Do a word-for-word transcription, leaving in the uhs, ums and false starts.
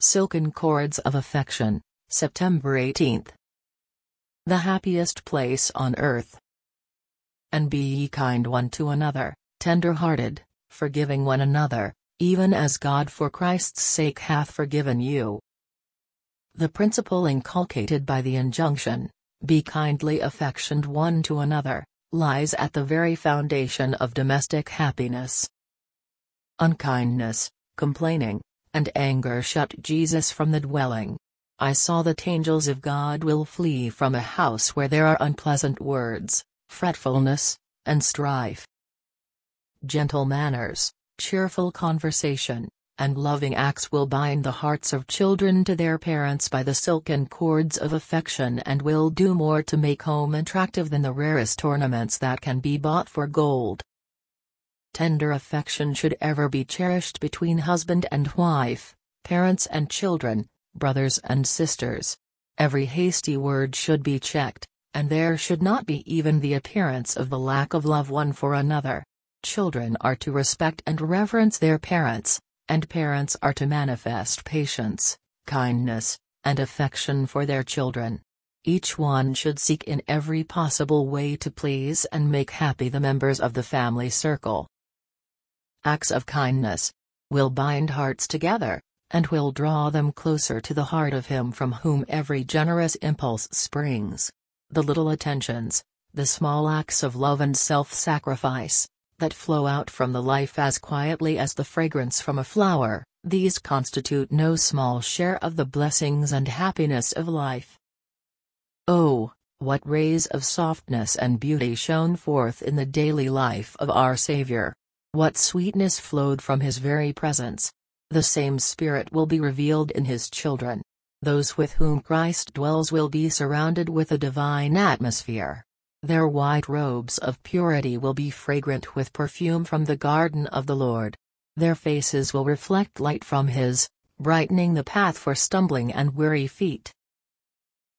Silken Cords of Affection, September eighteenth. The happiest place on earth. And be ye kind one to another, tender-hearted, forgiving one another, even as God for Christ's sake hath forgiven you. The principle inculcated by the injunction, "Be kindly affectioned one to another," lies at the very foundation of domestic happiness. Unkindness, complaining, and anger shut Jesus from the dwelling. I saw that angels of God will flee from a house where there are unpleasant words, fretfulness, and strife. Gentle manners, cheerful conversation, and loving acts will bind the hearts of children to their parents by the silken cords of affection and will do more to make home attractive than the rarest ornaments that can be bought for gold. Tender affection should ever be cherished between husband and wife, parents and children, brothers and sisters. Every hasty word should be checked, and there should not be even the appearance of the lack of love one for another. Children are to respect and reverence their parents, and parents are to manifest patience, kindness, and affection for their children. Each one should seek in every possible way to please and make happy the members of the family circle. Acts of kindness will bind hearts together, and will draw them closer to the heart of Him from whom every generous impulse springs. The little attentions, the small acts of love and self-sacrifice, that flow out from the life as quietly as the fragrance from a flower, these constitute no small share of the blessings and happiness of life. Oh, what rays of softness and beauty shone forth in the daily life of our Savior! What sweetness flowed from His very presence! The same Spirit will be revealed in His children. Those with whom Christ dwells will be surrounded with a divine atmosphere. Their white robes of purity will be fragrant with perfume from the garden of the Lord. Their faces will reflect light from His, brightening the path for stumbling and weary feet.